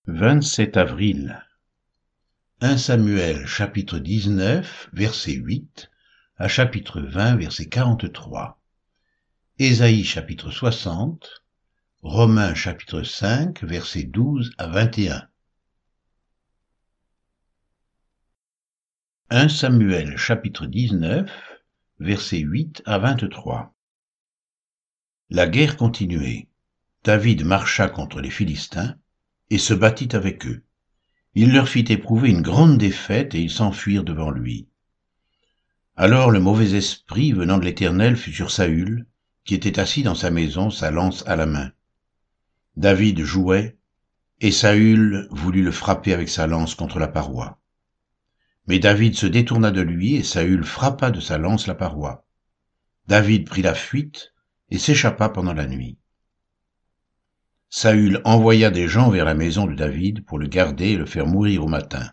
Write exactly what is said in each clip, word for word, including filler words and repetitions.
vingt-sept avril. un Samuel chapitre dix-neuf, verset huit, à chapitre vingt, verset quarante-trois. Ésaïe chapitre soixante, Romains chapitre cinq, verset douze à vingt et un. un Samuel chapitre dix-neuf, verset huit à vingt-trois. La guerre continuait. David marcha contre les Philistins et se battit avec eux. Il leur fit éprouver une grande défaite et ils s'enfuirent devant lui. Alors le mauvais esprit venant de l'Éternel fut sur Saül, qui était assis dans sa maison, sa lance à la main. David jouait, et Saül voulut le frapper avec sa lance contre la paroi. Mais David se détourna de lui, et Saül frappa de sa lance la paroi. David prit la fuite et s'échappa pendant la nuit. Saül envoya des gens vers la maison de David pour le garder et le faire mourir au matin.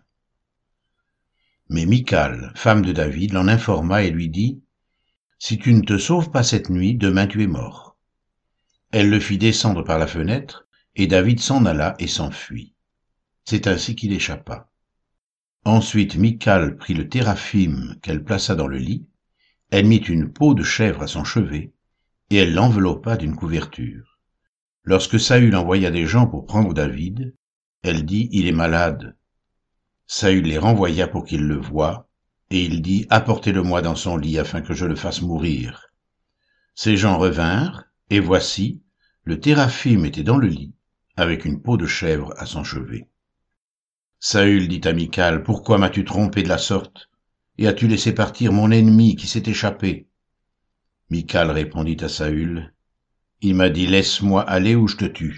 Mais Michal, femme de David, l'en informa et lui dit « Si tu ne te sauves pas cette nuit, demain tu es mort. » Elle le fit descendre par la fenêtre, et David s'en alla et s'enfuit. C'est ainsi qu'il échappa. Ensuite Michal prit le téraphim qu'elle plaça dans le lit, elle mit une peau de chèvre à son chevet, et elle l'enveloppa d'une couverture. Lorsque Saül envoya des gens pour prendre David, elle dit « Il est malade ». Saül les renvoya pour qu'ils le voient, et il dit « Apportez-le-moi dans son lit afin que je le fasse mourir ». Ces gens revinrent, et voici, le téraphim était dans le lit, avec une peau de chèvre à son chevet. Saül dit à Michal « Pourquoi m'as-tu trompé de la sorte, et as-tu laissé partir mon ennemi qui s'est échappé ?» Michal répondit à Saül « Il m'a dit « Laisse-moi aller ou je te tue ».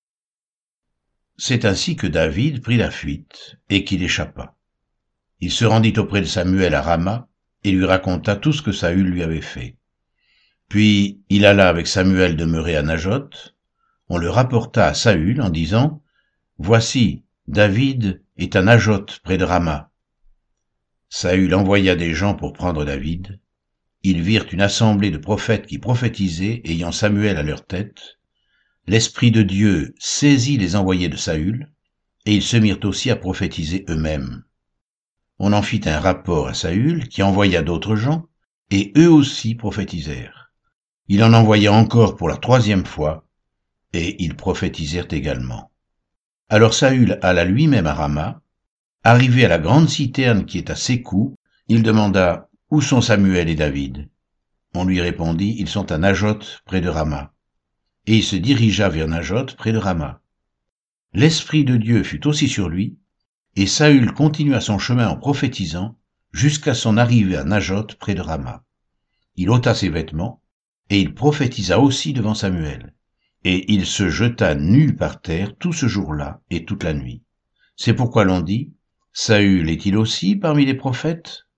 C'est ainsi que David prit la fuite et qu'il échappa. Il se rendit auprès de Samuel à Rama et lui raconta tout ce que Saül lui avait fait. Puis il alla avec Samuel demeurer à Najoth. On le rapporta à Saül en disant « Voici, David est à Najoth près de Rama. » Saül envoya des gens pour prendre David. Ils virent une assemblée de prophètes qui prophétisaient, ayant Samuel à leur tête. L'Esprit de Dieu saisit les envoyés de Saül, et ils se mirent aussi à prophétiser eux-mêmes. On en fit un rapport à Saül, qui envoya d'autres gens, et eux aussi prophétisèrent. Il en envoya encore pour la troisième fois, et ils prophétisèrent également. Alors Saül alla lui-même à Rama. Arrivé à la grande citerne qui est à Sécou, il demanda « Où sont Samuel et David ?» On lui répondit « Ils sont à Najoth, près de Rama. » Et il se dirigea vers Najoth, près de Rama. L'Esprit de Dieu fut aussi sur lui, et Saül continua son chemin en prophétisant, jusqu'à son arrivée à Najoth, près de Rama. Il ôta ses vêtements, et il prophétisa aussi devant Samuel. Et il se jeta nu par terre tout ce jour-là et toute la nuit. C'est pourquoi l'on dit, Saül est-il aussi parmi les prophètes?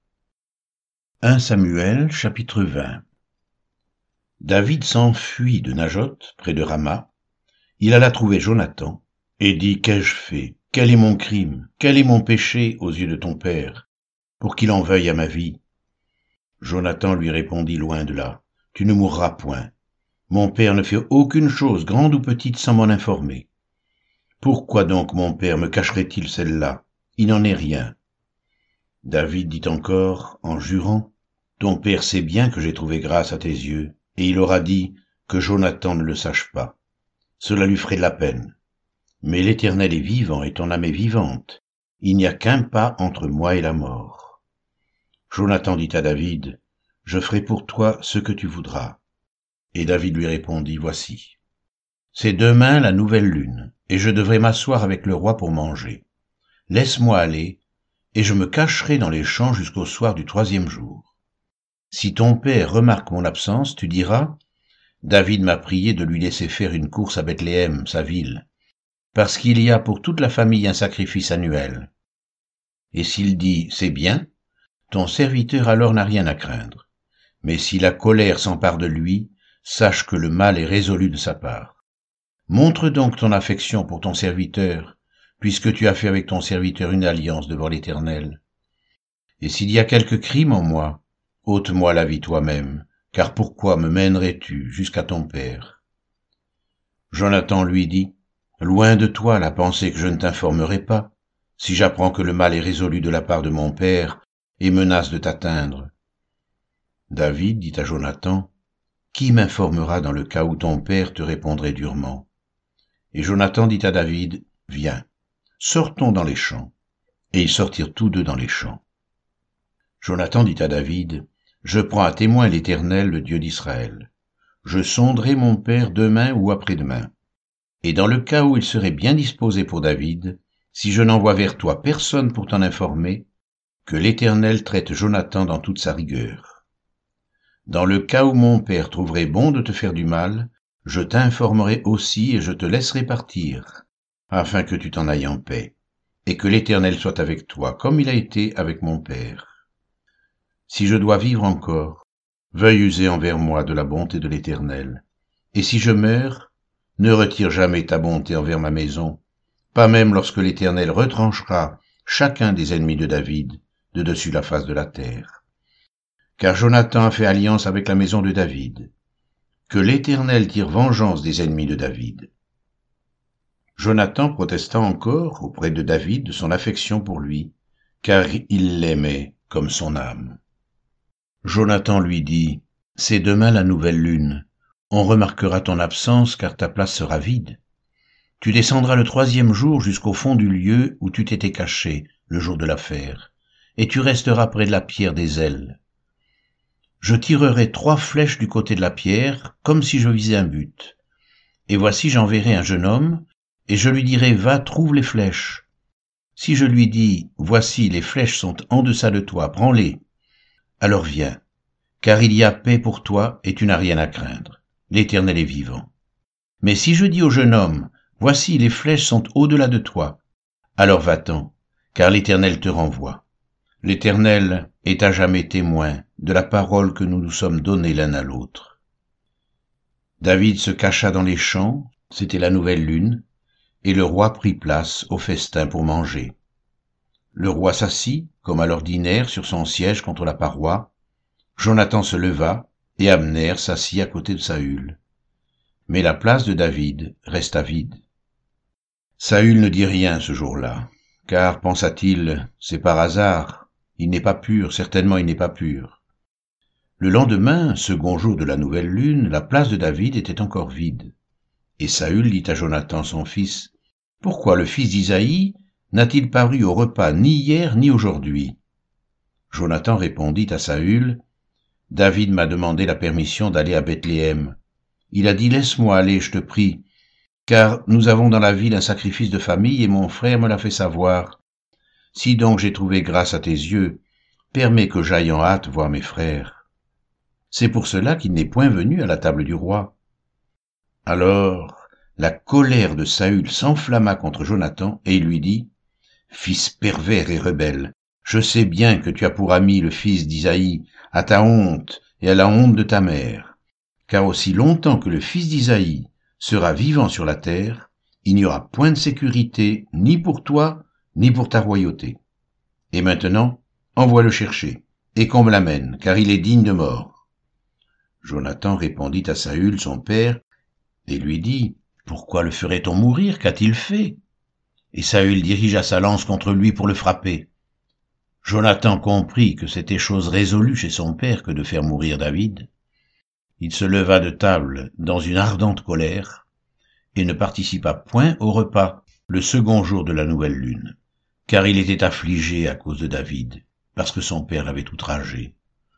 un Samuel, chapitre vingt. David s'enfuit de Najoth, près de Rama. Il alla trouver Jonathan, et dit, « Qu'ai-je fait? Quel est mon crime? Quel est mon péché aux yeux de ton père, pour qu'il en veuille à ma vie ?» Jonathan lui répondit loin de là, « Tu ne mourras point. Mon père ne fait aucune chose, grande ou petite, sans m'en informer. Pourquoi donc mon père me cacherait-il celle-là? Il n'en est rien. » David dit encore, en jurant, « Ton père sait bien que j'ai trouvé grâce à tes yeux. » Et il aura dit que Jonathan ne le sache pas. Cela lui ferait de la peine. Mais l'Éternel est vivant et ton âme est vivante. Il n'y a qu'un pas entre moi et la mort. Jonathan dit à David, « Je ferai pour toi ce que tu voudras. » Et David lui répondit, « Voici. C'est demain la nouvelle lune, et je devrai m'asseoir avec le roi pour manger. Laisse-moi aller, et je me cacherai dans les champs jusqu'au soir du troisième jour. Si ton père remarque mon absence, tu diras, « David m'a prié de lui laisser faire une course à Bethléem, sa ville, parce qu'il y a pour toute la famille un sacrifice annuel. » Et s'il dit, « C'est bien », ton serviteur alors n'a rien à craindre. Mais si la colère s'empare de lui, sache que le mal est résolu de sa part. Montre donc ton affection pour ton serviteur, puisque tu as fait avec ton serviteur une alliance devant l'Éternel. Et s'il y a quelque crime en moi, ôte-moi la vie toi-même, car pourquoi me mènerais-tu jusqu'à ton père? Jonathan lui dit, Loin de toi la pensée que je ne t'informerai pas, si j'apprends que le mal est résolu de la part de mon père et menace de t'atteindre. » David dit à Jonathan, « Qui m'informera dans le cas où ton père te répondrait durement ?» Et Jonathan dit à David, « Viens, sortons dans les champs. » Et ils sortirent tous deux dans les champs. Jonathan dit à David, « Je prends à témoin l'Éternel, le Dieu d'Israël. Je sonderai mon père demain ou après-demain. Et dans le cas où il serait bien disposé pour David, si je n'envoie vers toi personne pour t'en informer, que l'Éternel traite Jonathan dans toute sa rigueur. Dans le cas où mon père trouverait bon de te faire du mal, je t'informerai aussi et je te laisserai partir, afin que tu t'en ailles en paix, et que l'Éternel soit avec toi, comme il a été avec mon père. Si je dois vivre encore, veuille user envers moi de la bonté de l'Éternel, et si je meurs, ne retire jamais ta bonté envers ma maison, pas même lorsque l'Éternel retranchera chacun des ennemis de David de dessus la face de la terre. Car Jonathan a fait alliance avec la maison de David. Que l'Éternel tire vengeance des ennemis de David. » Jonathan protesta encore auprès de David de son affection pour lui, car il l'aimait comme son âme. Jonathan lui dit, « C'est demain la nouvelle lune. On remarquera ton absence car ta place sera vide. Tu descendras le troisième jour jusqu'au fond du lieu où tu t'étais caché le jour de l'affaire, et tu resteras près de la pierre des ailes. Je tirerai trois flèches du côté de la pierre, comme si je visais un but. Et voici j'enverrai un jeune homme, et je lui dirai, va, trouve les flèches. Si je lui dis, voici les flèches sont en deçà de toi, prends-les. Alors viens, car il y a paix pour toi, et tu n'as rien à craindre. L'Éternel est vivant. Mais si je dis au jeune homme, voici les flèches sont au-delà de toi, alors va-t'en, car l'Éternel te renvoie. L'Éternel est à jamais témoin de la parole que nous nous sommes donnée l'un à l'autre. » David se cacha dans les champs, c'était la nouvelle lune, et le roi prit place au festin pour manger. Le roi s'assit, comme à l'ordinaire, sur son siège contre la paroi. Jonathan se leva, et Abner s'assit à côté de Saül. Mais la place de David resta vide. Saül ne dit rien ce jour-là, car, pensa-t-il, c'est par hasard, il n'est pas pur, certainement il n'est pas pur. Le lendemain, second jour de la nouvelle lune, la place de David était encore vide. Et Saül dit à Jonathan son fils, « Pourquoi le fils d'Isaïe n'a-t-il paru au repas ni hier ni aujourd'hui ?» Jonathan répondit à Saül, « David m'a demandé la permission d'aller à Bethléem. Il a dit, laisse-moi aller, je te prie, car nous avons dans la ville un sacrifice de famille et mon frère me l'a fait savoir. Si donc j'ai trouvé grâce à tes yeux, permets que j'aille en hâte voir mes frères. C'est pour cela qu'il n'est point venu à la table du roi. » Alors la colère de Saül s'enflamma contre Jonathan et il lui dit, « Fils pervers et rebelle, je sais bien que tu as pour ami le fils d'Isaïe, à ta honte et à la honte de ta mère. Car aussi longtemps que le fils d'Isaïe sera vivant sur la terre, il n'y aura point de sécurité ni pour toi, ni pour ta royauté. Et maintenant, envoie-le chercher, et qu'on me l'amène, car il est digne de mort. » Jonathan répondit à Saül, son père, et lui dit, « Pourquoi le ferait-on mourir? Qu'a-t-il fait ?» Et Saül dirigea sa lance contre lui pour le frapper. Jonathan comprit que c'était chose résolue chez son père que de faire mourir David. Il se leva de table dans une ardente colère et ne participa point au repas le second jour de la nouvelle lune, car il était affligé à cause de David, parce que son père l'avait outragé.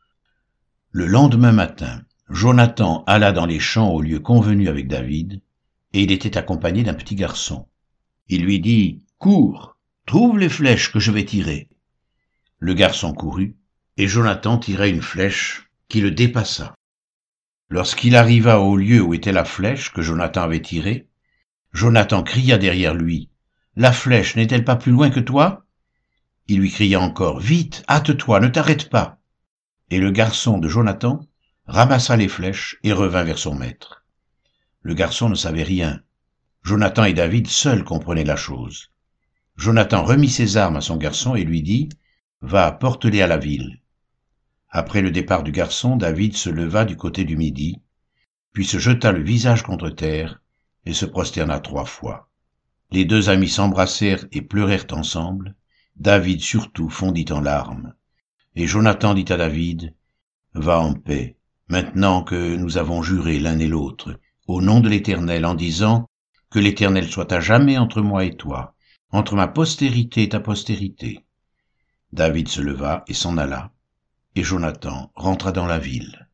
Le lendemain matin, Jonathan alla dans les champs au lieu convenu avec David, et il était accompagné d'un petit garçon. Il lui dit, « Cours, trouve les flèches que je vais tirer. » Le garçon courut, et Jonathan tira une flèche qui le dépassa. Lorsqu'il arriva au lieu où était la flèche que Jonathan avait tirée, Jonathan cria derrière lui, « La flèche n'est-elle pas plus loin que toi ?» Il lui cria encore, « Vite, hâte-toi, ne t'arrête pas !» Et le garçon de Jonathan ramassa les flèches et revint vers son maître. Le garçon ne savait rien. Jonathan et David seuls comprenaient la chose. Jonathan remit ses armes à son garçon et lui dit, « Va, porte-les à la ville. » Après le départ du garçon, David se leva du côté du midi, puis se jeta le visage contre terre et se prosterna trois fois. Les deux amis s'embrassèrent et pleurèrent ensemble. David surtout fondit en larmes. Et Jonathan dit à David, « Va en paix, maintenant que nous avons juré l'un et l'autre, au nom de l'Éternel, en disant, que l'Éternel soit à jamais entre moi et toi, entre ma postérité et ta postérité. » David se leva et s'en alla, et Jonathan rentra dans la ville.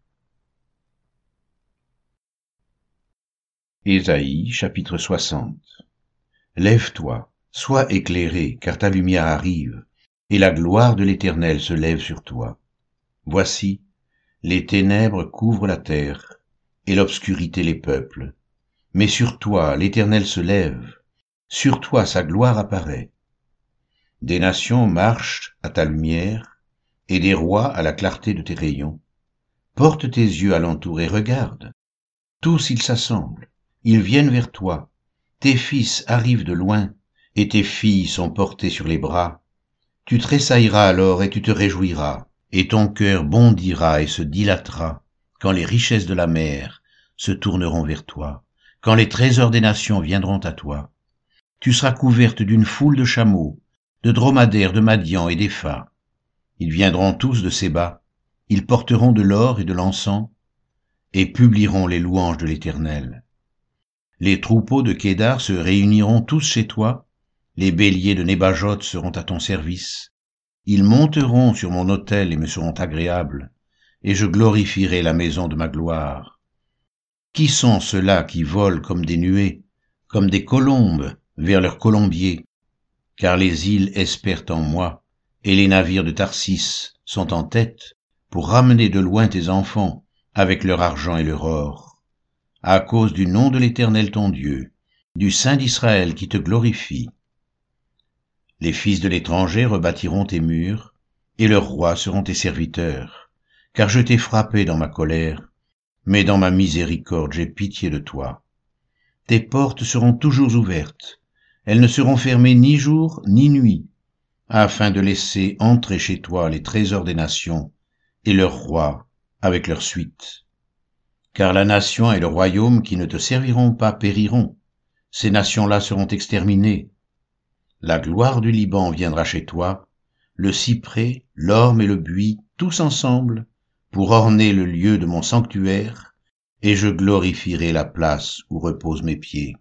Ésaïe, chapitre soixante. Lève-toi, sois éclairé, car ta lumière arrive, et la gloire de l'Éternel se lève sur toi. Voici, les ténèbres couvrent la terre, et l'obscurité les peuples. Mais sur toi, l'Éternel se lève, sur toi sa gloire apparaît. Des nations marchent à ta lumière, et des rois à la clarté de tes rayons. Porte tes yeux alentour et regarde. Tous ils s'assemblent, ils viennent vers toi. Tes fils arrivent de loin, et tes filles sont portées sur les bras. Tu tressailleras alors et tu te réjouiras, et ton cœur bondira et se dilatera, quand les richesses de la mer se tourneront vers toi, quand les trésors des nations viendront à toi. Tu seras couverte d'une foule de chameaux, de dromadaires, de Madian et d'Épha. Ils viendront tous de Séba, ils porteront de l'or et de l'encens, et publieront les louanges de l'Éternel. Les troupeaux de Kédar se réuniront tous chez toi, les béliers de Nébajoth seront à ton service. Ils monteront sur mon autel et me seront agréables, et je glorifierai la maison de ma gloire. Qui sont ceux-là qui volent comme des nuées, comme des colombes vers leurs colombiers? Car les îles espèrent en moi, et les navires de Tarsis sont en tête, pour ramener de loin tes enfants, avec leur argent et leur or. À cause du nom de l'Éternel ton Dieu, du Saint d'Israël qui te glorifie. Les fils de l'étranger rebâtiront tes murs, et leurs rois seront tes serviteurs, car je t'ai frappé dans ma colère, mais dans ma miséricorde j'ai pitié de toi. Tes portes seront toujours ouvertes, elles ne seront fermées ni jour ni nuit, afin de laisser entrer chez toi les trésors des nations, et leurs rois avec leur suite. Car la nation et le royaume qui ne te serviront pas périront, ces nations-là seront exterminées. La gloire du Liban viendra chez toi, le cyprès, l'orme et le buis, tous ensemble, pour orner le lieu de mon sanctuaire, et je glorifierai la place où reposent mes pieds.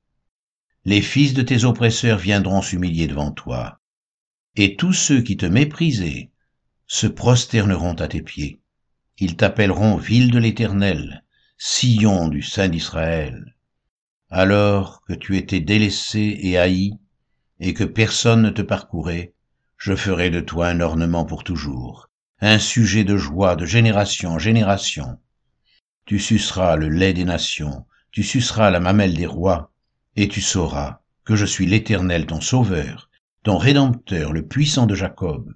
Les fils de tes oppresseurs viendront s'humilier devant toi, et tous ceux qui te méprisaient se prosterneront à tes pieds. Ils t'appelleront ville de l'Éternel, sillon du Saint d'Israël. Alors que tu étais délaissé et haï, et que personne ne te parcourait, je ferai de toi un ornement pour toujours, un sujet de joie de génération en génération. Tu suceras le lait des nations, tu suceras la mamelle des rois, et tu sauras que je suis l'Éternel ton Sauveur, ton Rédempteur, le puissant de Jacob.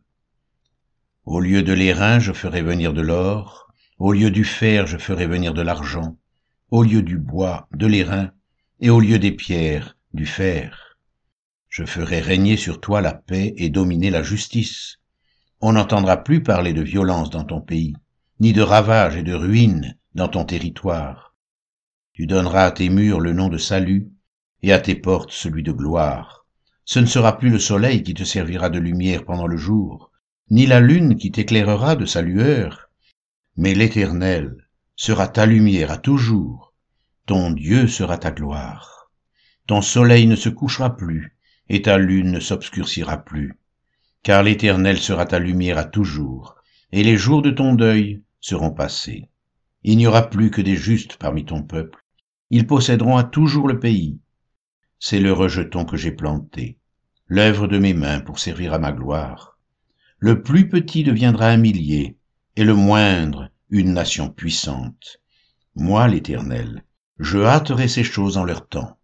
Au lieu de l'airain, je ferai venir de l'or, au lieu du fer, je ferai venir de l'argent, au lieu du bois, de l'airain, et au lieu des pierres, du fer. Je ferai régner sur toi la paix et dominer la justice. On n'entendra plus parler de violence dans ton pays, ni de ravages et de ruines dans ton territoire. Tu donneras à tes murs le nom de salut, et à tes portes celui de gloire. Ce ne sera plus le soleil qui te servira de lumière pendant le jour, ni la lune qui t'éclairera de sa lueur, mais l'Éternel sera ta lumière à toujours, ton Dieu sera ta gloire. Ton soleil ne se couchera plus, et ta lune ne s'obscurcira plus, car l'Éternel sera ta lumière à toujours, et les jours de ton deuil seront passés. Il n'y aura plus que des justes parmi ton peuple, ils posséderont à toujours le pays. C'est le rejeton que j'ai planté, l'œuvre de mes mains pour servir à ma gloire. Le plus petit deviendra un millier, et le moindre une nation puissante. Moi, l'Éternel, je hâterai ces choses en leur temps.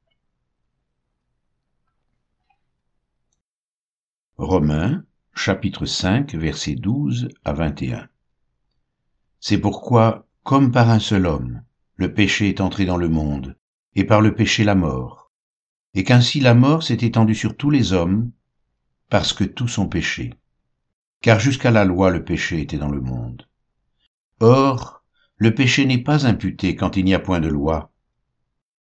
Romains, chapitre cinq, versets douze à vingt et un. C'est pourquoi, comme par un seul homme, le péché est entré dans le monde, et par le péché la mort, et qu'ainsi la mort s'est étendue sur tous les hommes, parce que tous ont péché. Car jusqu'à la loi le péché était dans le monde. Or, le péché n'est pas imputé quand il n'y a point de loi.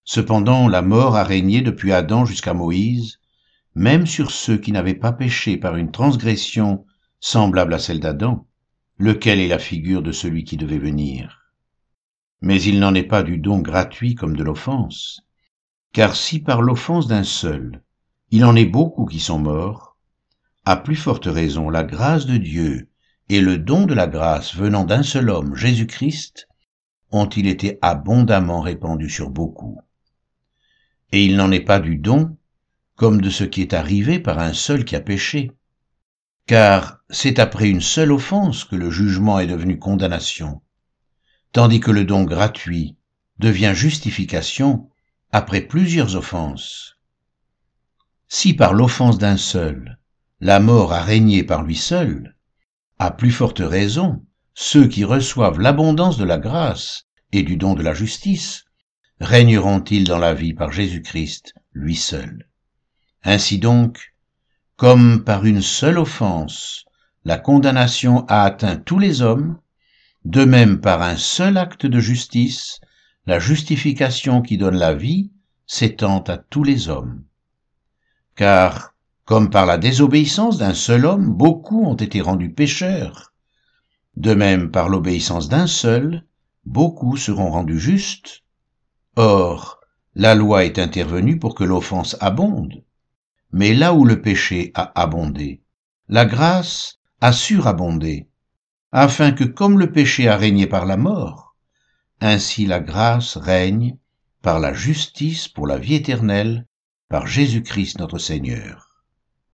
Cependant, la mort a régné depuis Adam jusqu'à Moïse, même sur ceux qui n'avaient pas péché par une transgression semblable à celle d'Adam, lequel est la figure de celui qui devait venir. Mais il n'en est pas du don gratuit comme de l'offense. Car si par l'offense d'un seul, il en est beaucoup qui sont morts, à plus forte raison la grâce de Dieu et le don de la grâce venant d'un seul homme, Jésus-Christ, ont-ils été abondamment répandus sur beaucoup. Et il n'en est pas du don comme de ce qui est arrivé par un seul qui a péché. Car c'est après une seule offense que le jugement est devenu condamnation, tandis que le don gratuit devient justification après plusieurs offenses. Si par l'offense d'un seul, la mort a régné par lui seul, à plus forte raison, ceux qui reçoivent l'abondance de la grâce et du don de la justice, régneront-ils dans la vie par Jésus-Christ, lui seul. Ainsi donc, comme par une seule offense, la condamnation a atteint tous les hommes, de même par un seul acte de justice, la justification qui donne la vie s'étend à tous les hommes. Car, comme par la désobéissance d'un seul homme, beaucoup ont été rendus pécheurs, de même par l'obéissance d'un seul, beaucoup seront rendus justes. Or, la loi est intervenue pour que l'offense abonde. Mais là où le péché a abondé, la grâce a surabondé, afin que comme le péché a régné par la mort, ainsi la grâce règne par la justice pour la vie éternelle, par Jésus-Christ notre Seigneur.